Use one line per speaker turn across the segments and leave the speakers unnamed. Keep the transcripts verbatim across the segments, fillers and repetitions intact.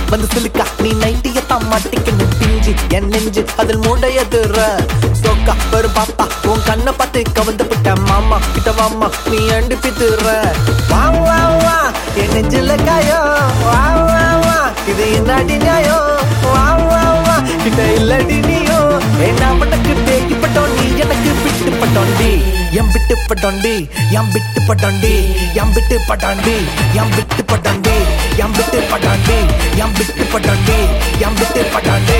வந்து சிலுக்கா நீ நைட்டியத்தான் மாட்டிக்கணும் பிஞ்சு என் நெஞ்சு அதில் மூடையதுற சோக்கா ஒரு பாப்பா உன் கண்ணை பார்த்து கவந்து விட்ட மாமா கிட்ட வாமா நீ அண்டு பித்துற வா வா வா என் நெஞ்சில காயோ வா வா வா இது என்னடி நியாயோ வா வா வா கிட்ட இல்லடி நீயோ என்ன பட்டக்கு தேக்கி பட்டோம் நீ எனக்கு விட்டு பட்டோண்டி எம் விட்டு பட்டோண்டி எம் விட்டு பட்டோண்டி எம் விட்டு பட்டாண்டி எம் விட்டு பட்டாண்டி எம் விட்டு பட்டாண்டி எம் விட்டு பட்டாண்டி எம் விட்டு பட்டாண்டி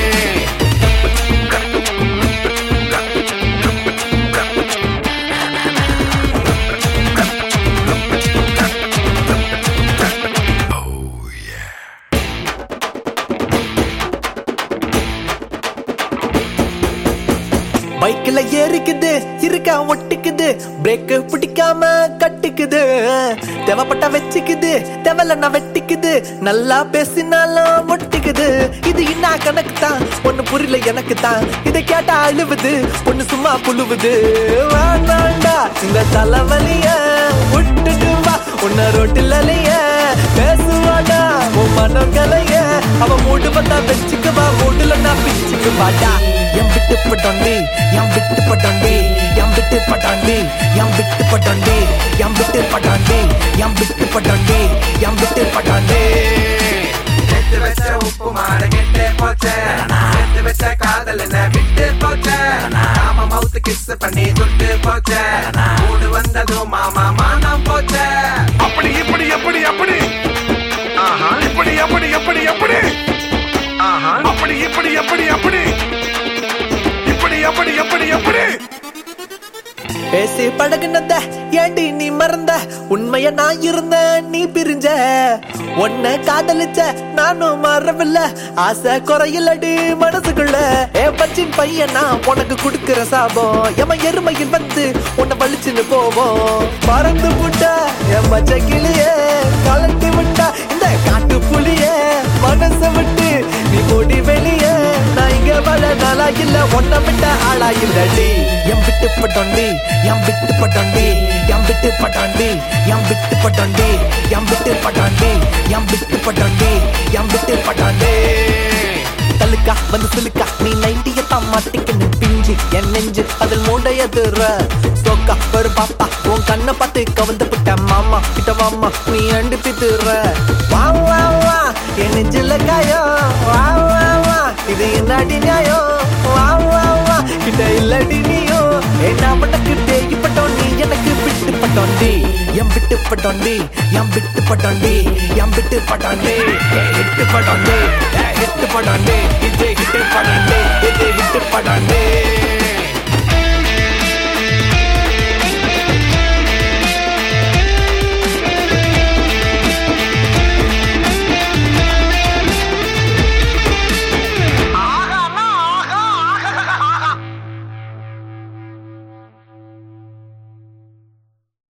பைக்ல ஏறிக்குது இருக்கா ஒட்டிக்குது பிரேக் பிடிக்காம கட்டிக்குது தேவைப்பட்ட வச்சுக்குது தேவையில்ல வெட்டிக்குது நல்லா பேசினாலும் ஒட்டிக்குது இது என்ன கணக்கு தான் ஒண்ணு புரியல எனக்கு தான் இதை கேட்டா அழுவுது பொண்ணு சும்மா புழுவுது வேண்டாண்டா இந்த தலைவலிய விட்டுட்டு வா உன்ன ரோட்டிலைய பேசுவாடா உன் மனங்களைய அவ மூடு வந்தா வச்சுக்குவா மூடுல நான் பிச்சுக்கு வாடா எம் விட்டு பட்டாண்டி எம் விட்டு பட்டாண்டி எம் விட்டு பட்டாண்டி எம் விட்டு பட்டாண்டி எம் விட்டு பட்டாண்டி எம் விட்டு பட்டாண்டி எம் விட்டு பட்டாண்டி
கெட்டு வச்ச உப்பு மாற கெட்டே போச்சே கெட்டு வச்ச காதல் என்ன விட்டு போச்சே நாம மவுத்து கிஸ் பண்ணி துட்டு போச்சே மூடு வந்ததும் மாமா மானம் போச்சே அப்படி இப்படி எப்படி அப்படி ஆஹா இப்படி அப்படி எப்படி எப்படி ஆஹா அப்படி இப்படி எப்படி அப்படி இப்படி அப்படி எப்படி எப்படி
பேசி பழகுனத ஏண்டி நீ மறந்த உண்மைய நான் இருந்த நீ பிரிஞ்ச உன்னை காதலிச்ச நானும் மறவில்ல ஆசை குறையிலடி மனசுக்குள்ள ஏ பச்சின் பையனா உனக்கு குடுக்கிற சாபம் எம எருமையில் வந்து உன்னை வலிச்சுன்னு போவோம் பறந்து விட்டா என் மச்ச கிளியே கலட்டி விட்டா இந்த காட்டு புளியே மனச விட்டு நீ ஓடி வெளியே நான் இங்க வள நாளா இல்ல ஒன்ன விட்ட ஆளா இல்லடி எம் விட்டு பட்டாண்டி எம் விட்டு பட்டாண்டி எம் விட்டு பட்டாண்டி எம் விட்டு பட்டாண்டி எம் விட்டு பட்டாண்டி எம் விட்டு பட்டாண்டி எம் விட்டு பட்டாண்டி தலுக்கா வந்து சிலுக்கா நீ நைட்டியத்தான் மாட்டிக்கணும் பிஞ்சு என் நெஞ்சு அதில் மூடையதுற சோக்கா ஒரு பாப்பா உன் கண்ணை பார்த்து கவந்து விட்ட மாமா கிட்ட வாமா நீ அண்டு பித்துற வா வா வா என் நெஞ்சில காயோ வா வா வா இது என்னடி நியாயோ வா வா வா கிட்ட இல்லடி நீயோ என்ன பட்டக்கு தேக்கி பட்டோம் நீ எனக்கு விட்டு பட்டோண்டி எம் விட்டு பட்டோண்டி எம் விட்டு பட்டோண்டி எம் விட்டு பட்டாண்டி ஹிட்டு பட்டாண்டி ஹிட்டு பட்டாண்டி இது ஹிட்டு பட்டாண்டி இது ஹிட்டு பட்டாண்டி